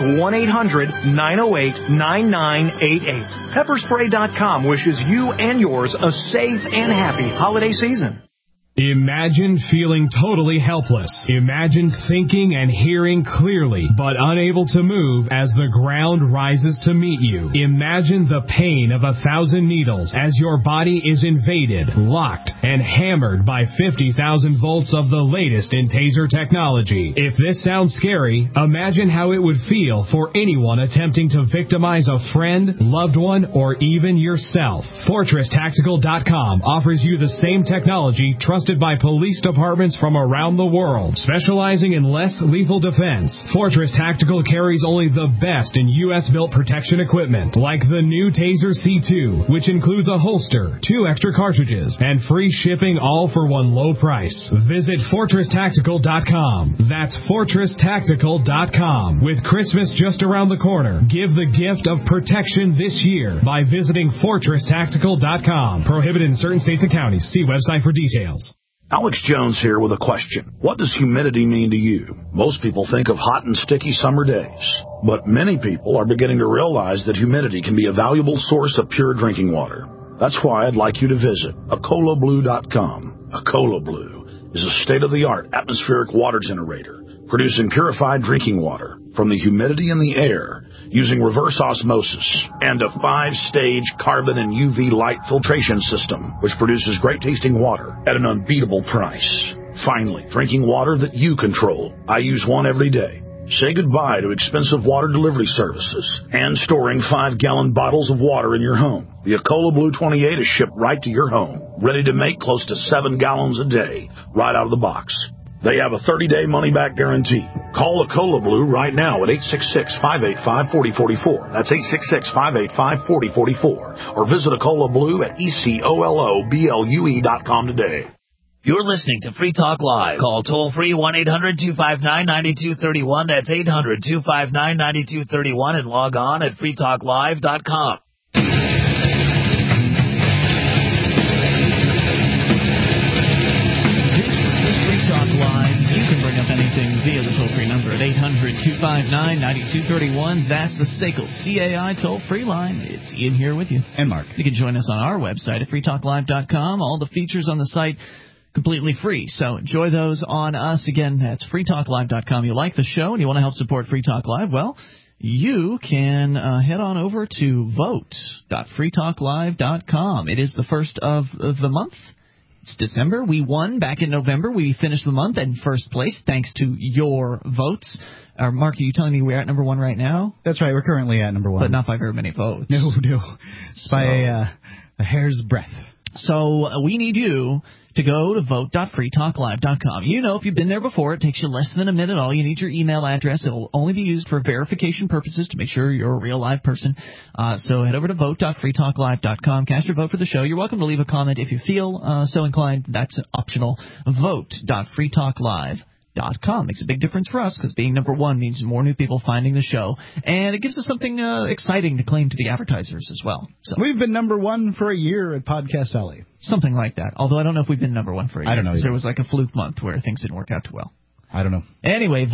1-800-908-9988. Pepperspray.com wishes you and yours a safe and happy holiday season. Imagine feeling totally helpless. Imagine thinking and hearing clearly, but unable to move as the ground rises to meet you. Imagine the pain of 1,000 needles as your body is invaded, locked, and hammered by 50,000 volts of the latest in taser technology. If this sounds scary, imagine how it would feel for anyone attempting to victimize a friend, loved one, or even yourself. FortressTactical.com offers you the same technology trusted by police departments from around the world, specializing in less lethal defense. Fortress Tactical carries only the best in U.S.-built protection equipment, like the new Taser C2, which includes a holster, 2 extra cartridges, and free shipping, all for one low price. Visit FortressTactical.com. That's FortressTactical.com. With Christmas just around the corner, give the gift of protection this year by visiting FortressTactical.com. Prohibited in certain states and counties. See website for details. Alex Jones here with a question. What does humidity mean to you? Most people think of hot and sticky summer days, but many people are beginning to realize that humidity can be a valuable source of pure drinking water. That's why I'd like you to visit AcolaBlue.com. Acola Blue is a state-of-the-art atmospheric water generator producing purified drinking water from the humidity in the air using reverse osmosis and a 5-stage carbon and UV light filtration system, which produces great-tasting water at an unbeatable price. Finally, drinking water that you control. I use one every day. Say goodbye to expensive water delivery services and storing 5-gallon bottles of water in your home. The Acola Blue 28 is shipped right to your home, ready to make close to 7 gallons a day, right out of the box. They have a 30-day money-back guarantee. Call Acola Blue right now at 866-585-4044. That's 866-585-4044. Or visit Acola Blue at ECOLOBLUE.com today. You're listening to Free Talk Live. Call toll-free 1-800-259-9231. That's 800-259-9231. And log on at freetalklive.com. Anything via the toll-free number at 800-259-9231. That's the SACL CAI toll-free line. It's Ian here with you. And Mark. You can join us on our website at freetalklive.com. All the features on the site completely free, so enjoy those on us. Again, that's freetalklive.com. You like the show and you want to help support Free Talk Live? Well, you can head on over to vote.freetalklive.com. It is the first of the month. It's December. We won back in November. We finished the month in first place thanks to your votes. Mark, are you telling me we're at number 1 right now? That's right. We're currently at number 1. But not by very many votes. No. It's by a hair's breadth. So we need you to go to vote.freetalklive.com. You know, if you've been there before, it takes you less than a minute. All you need your email address. It'll only be used for verification purposes to make sure you're a real live person. So head over to vote.freetalklive.com. Cast your vote for the show. You're welcome to leave a comment if you feel so inclined. That's optional. Vote.freetalklive.com. Makes a big difference for us because being number 1 means more new people finding the show, and it gives us something exciting to claim to the advertisers as well. So we've been number 1 for a year at Podcast Alley. Something like that. Although I don't know if we've been number 1 for a year. I don't know. There was like a fluke month where things didn't work out too well. I don't know. Anyway,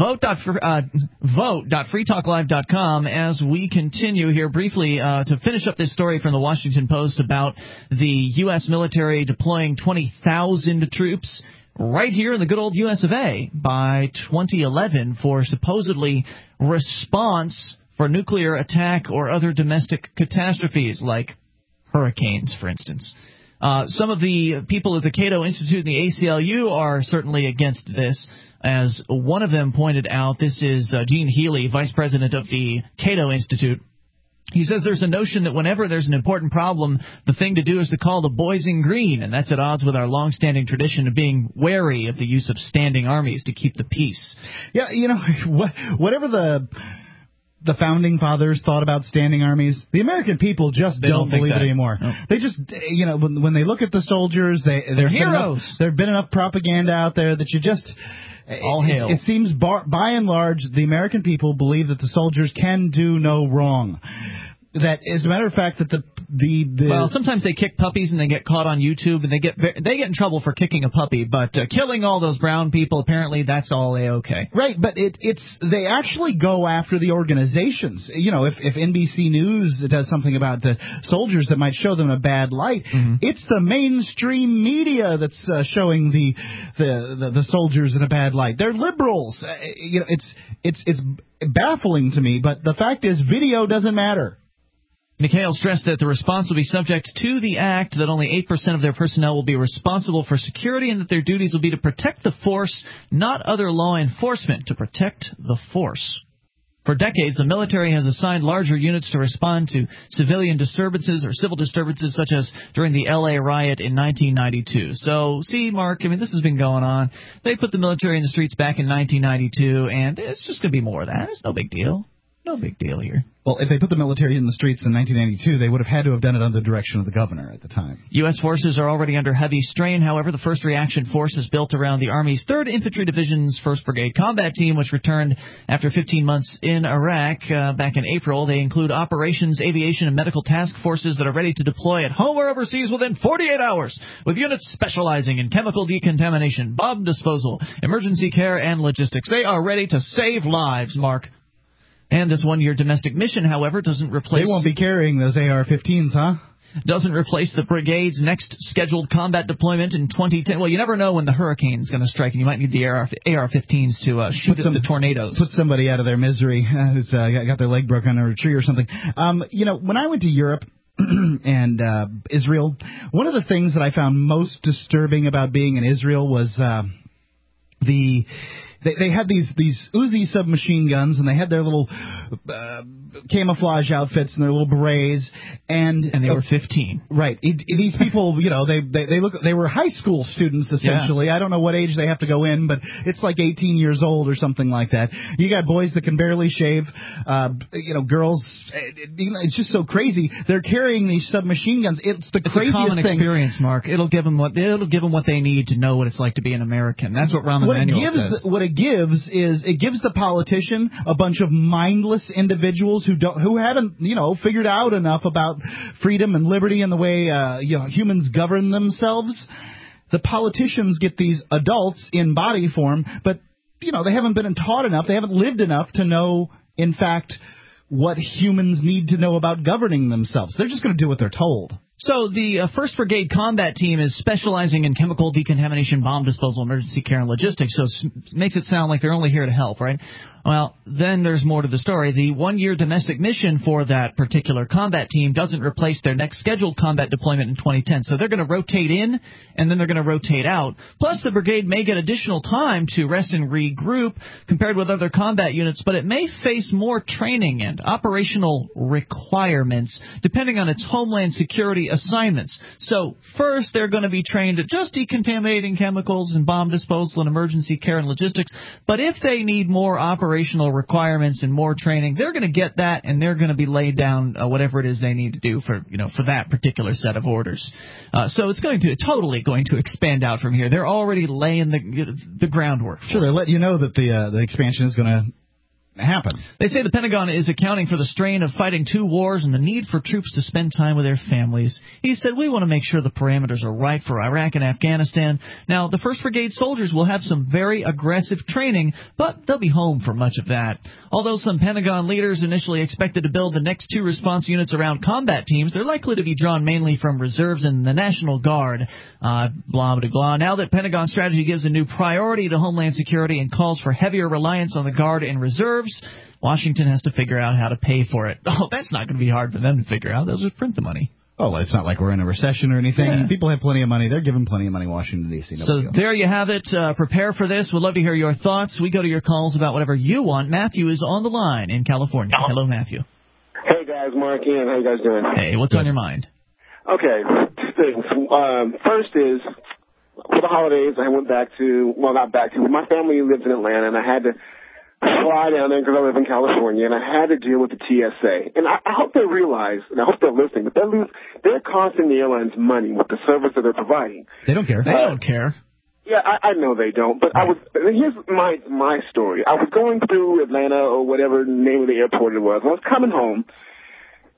vote.freetalklive.com as we continue here briefly to finish up this story from the Washington Post about the U.S. military deploying 20,000 troops right here in the good old U.S. of A. by 2011 for supposedly response for nuclear attack or other domestic catastrophes like hurricanes, for instance. Some of the people at the Cato Institute and the ACLU are certainly against this. As one of them pointed out, this is Gene Healy, vice president of the Cato Institute. He says there's a notion that whenever there's an important problem, the thing to do is to call the boys in green, and that's at odds with our long-standing tradition of being wary of the use of standing armies to keep the peace. Yeah, you know, whatever the founding fathers thought about standing armies, the American people just don't believe it anymore. No. They just, you know, when they look at the soldiers, they're heroes. There's been enough propaganda out there that you just... All hail. It seems by and large the American people believe that the soldiers can do no wrong. That, as a matter of fact, that Well, sometimes they kick puppies and they get caught on YouTube and they get in trouble for kicking a puppy, but killing all those brown people, apparently that's all A-okay. Right, but they actually go after the organizations. You know, if NBC News does something about the soldiers that might show them in a bad light, it's the mainstream media that's showing the soldiers in a bad light. They're liberals. You know, it's baffling to me, but the fact is, video doesn't matter. McHale stressed that the response will be subject to the act, that only 8% of their personnel will be responsible for security, and that their duties will be to protect the force, not other law enforcement, to protect the force. For decades, the military has assigned larger units to respond to civilian disturbances or civil disturbances, such as during the L.A. riot in 1992. So, see, Mark, I mean, this has been going on. They put the military in the streets back in 1992, and it's just going to be more of that. It's no big deal. No big deal here. Well, if they put the military in the streets in 1992, they would have had to have done it under the direction of the governor at the time. U.S. forces are already under heavy strain. However, the First Reaction Force is built around the Army's 3rd Infantry Division's 1st Brigade Combat Team, which returned after 15 months in Iraq back in April. They include operations, aviation, and medical task forces that are ready to deploy at home or overseas within 48 hours, with units specializing in chemical decontamination, bomb disposal, emergency care, and logistics. They are ready to save lives, Mark. And this one-year domestic mission, however, doesn't replace... They won't be carrying those AR-15s, huh? Doesn't replace the brigade's next scheduled combat deployment in 2010. Well, you never know when the hurricane's going to strike, and you might need the AR-15s to shoot at the tornadoes. Put somebody out of their misery who's got their leg broken under a tree or something. You know, when I went to Europe and Israel, one of the things that I found most disturbing about being in Israel was They had these Uzi submachine guns, and they had their little camouflage outfits and their little berets, and they were 15. Right. These people, you know, they were high school students essentially. Yeah. I don't know what age they have to go in, but it's like 18 years old or something like that. You got boys that can barely shave, you know, girls. It's just so crazy. They're carrying these submachine guns. It's the craziest thing. It's a common experience, Mark. It'll give them what they need to know what it's like to be an American. That's what Rahm Emanuel says. What it gives is it gives the politician a bunch of mindless individuals who haven't, you know, figured out enough about freedom and liberty and the way you know, humans govern themselves. The politicians get these adults in body form, but you know, they haven't been taught enough, they haven't lived enough to know, in fact, what humans need to know about governing themselves. They're just going to do what they're told. So the 1st Brigade Combat Team is specializing in chemical decontamination, bomb disposal, emergency care, and logistics, so it makes it sound like they're only here to help, right? Well, then there's more to the story. The one-year domestic mission for that particular combat team doesn't replace their next scheduled combat deployment in 2010, so they're going to rotate in, and then they're going to rotate out. Plus, the brigade may get additional time to rest and regroup compared with other combat units, but it may face more training and operational requirements depending on its homeland security assignments. So first, they're going to be trained at just decontaminating chemicals and bomb disposal and emergency care and logistics. But if they need more operational requirements and more training, they're going to get that, and they're going to be laid down whatever it is they need to do for that particular set of orders. So it's totally going to expand out from here. They're already laying the groundwork. Sure, they let you know that the expansion is going to happen. They say the Pentagon is accounting for the strain of fighting 2 wars and the need for troops to spend time with their families. He said, we want to make sure the parameters are right for Iraq and Afghanistan. Now, the 1st Brigade soldiers will have some very aggressive training, but they'll be home for much of that. Although some Pentagon leaders initially expected to build the next 2 response units around combat teams, they're likely to be drawn mainly from reserves and the National Guard. Blah, blah, blah. Now that Pentagon strategy gives a new priority to Homeland Security and calls for heavier reliance on the Guard and reserves, Washington has to figure out how to pay for it. Oh, that's not going to be hard for them to figure out. They'll just print the money. Oh, it's not like we're in a recession or anything. Yeah. People have plenty of money. They're giving plenty of money to Washington, D.C. So there you have it. Prepare for this. We'd love to hear your thoughts. We go to your calls about whatever you want. Matthew is on the line in California. Hello, Matthew. Hey, guys. Mark, Ian. How you guys doing? Hey, what's on your mind? Okay. 2 things. First is, for the holidays, I went back to, my family lives in Atlanta, and I had to fly down there because I live in California, and I had to deal with the TSA. And I hope they realize, and I hope they're listening, but they're costing the airlines money with the service that they're providing. They don't care. They don't care. Yeah, I know they don't, but here's my story. I was going through Atlanta or whatever name of the airport it was. I was coming home,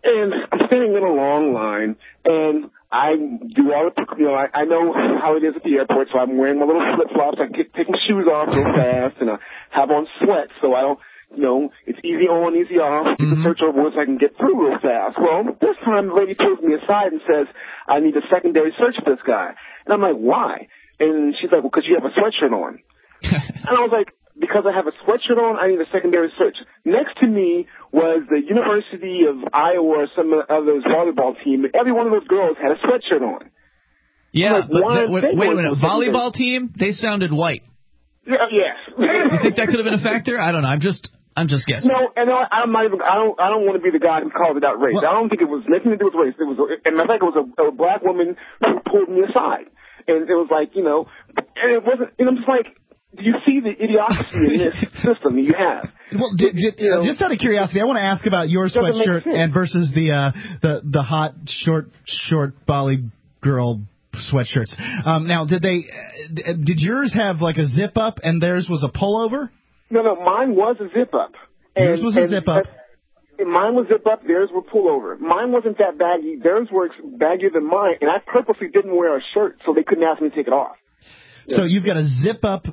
And I'm standing in a long line, and I do all the, I know how it is at the airport, so I'm wearing my little flip-flops. I take my shoes off real fast, and I have on sweats, so I don't, it's easy on, easy off. You can search over once I can get through real fast. Well, this time the lady pulls me aside and says, I need a secondary search for this guy. And I'm like, why? And she's like, well, because you have a sweatshirt on. And I was like, because I have a sweatshirt on, I need a secondary search. Next to me was the University of Iowa or some other volleyball team. Every one of those girls had a sweatshirt on. Yeah, but wait a minute. Volleyball team? They sounded white. Yeah, yes. You think that could have been a factor? I don't know. I'm just guessing. No, and I'm not even. I don't want to be the guy who calls it out race. I don't think it was nothing to do with race. It was, and I think it was a black woman who pulled me aside, and it was like, and it wasn't. And I'm just like, do you see the idiocracy in this system that you have? Well, just out of curiosity, I want to ask about your sweatshirt and versus the hot short Bali girl sweatshirts. Now, did yours have like a zip up and theirs was a pullover? No, mine was a zip up. Yours was a zip up. Mine was zip up. Theirs were pullover. Mine wasn't that baggy. Theirs were baggier than mine, and I purposely didn't wear a shirt so they couldn't ask me to take it off. So you've got a zip up,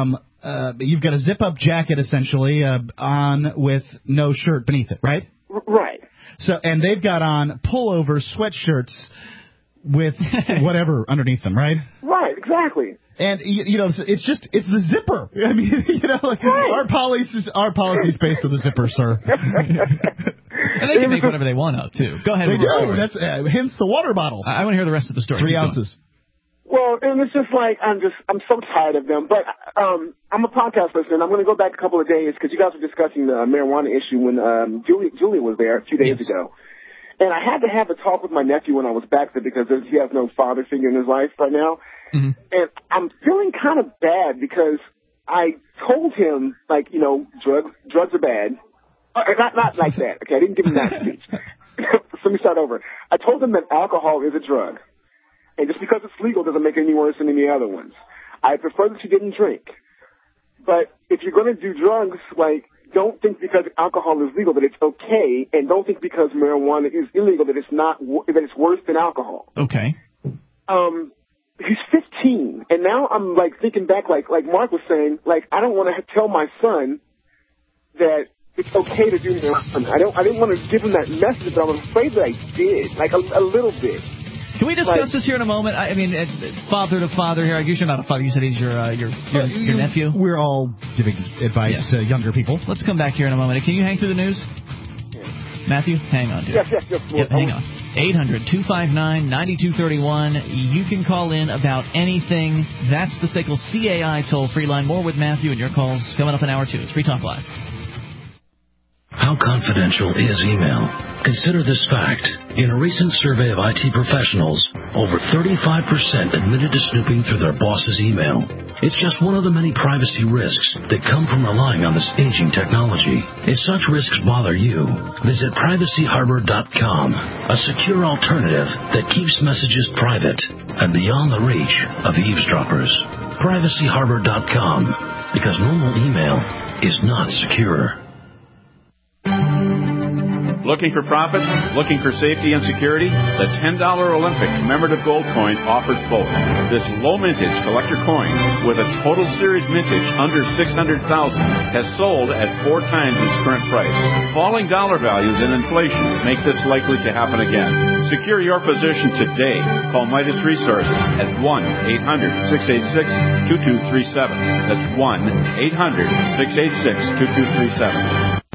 jacket essentially on with no shirt beneath it, right? Right. So and they've got on pullover sweatshirts with whatever underneath them, right? Right, exactly. And it's the zipper. I mean, right. our policy's based on the zipper, sir. And they can make whatever they want up too. Go ahead. With the story. That's hence the water bottles. I want to hear the rest of the story. 3 ounces. Well, and it's just like, I'm so tired of them. But I'm a podcast listener, and I'm going to go back a couple of days because you guys were discussing the marijuana issue when Julia was there a few days ago. And I had to have a talk with my nephew when I was back there because he has no father figure in his life right now. Mm-hmm. And I'm feeling kind of bad because I told him, like, drugs are bad. Not like that, okay? I didn't give him that speech. So let me start over. I told him that alcohol is a drug. And just because it's legal doesn't make it any worse than any other ones. I prefer that you didn't drink. But if you're going to do drugs, like, don't think because alcohol is legal that it's okay, and don't think because marijuana is illegal that it's worse than alcohol. Okay. He's 15, and now I'm like thinking back, like Mark was saying, like I don't want to tell my son that it's okay to do marijuana. I didn't want to give him that message, but I'm afraid that I did, like a little bit. Can we discuss this here in a moment? I mean, father to father here. I guess you're not a father. You said he's your nephew. We're all giving advice to younger people. Let's come back here in a moment. Can you hang through the news? Matthew, hang on, dude. Yes. Yep, hang on. 800-259-9231. You can call in about anything. That's the SACL CAI toll-free line. More with Matthew and your calls coming up in hour 2. It's Free Talk Live. How confidential is email? Consider this fact. In a recent survey of IT professionals, over 35% admitted to snooping through their boss's email. It's just one of the many privacy risks that come from relying on this aging technology. If such risks bother you, visit privacyharbor.com, a secure alternative that keeps messages private and beyond the reach of eavesdroppers. Privacyharbor.com, because normal email is not secure. Looking for profits? Looking for safety and security? The $10 Olympic commemorative gold coin offers both. This low mintage collector coin with a total series mintage under $600,000 has sold at 4 times its current price. Falling dollar values and inflation make this likely to happen again. Secure your position today. Call Midas Resources at 1-800-686-2237. That's 1-800-686-2237.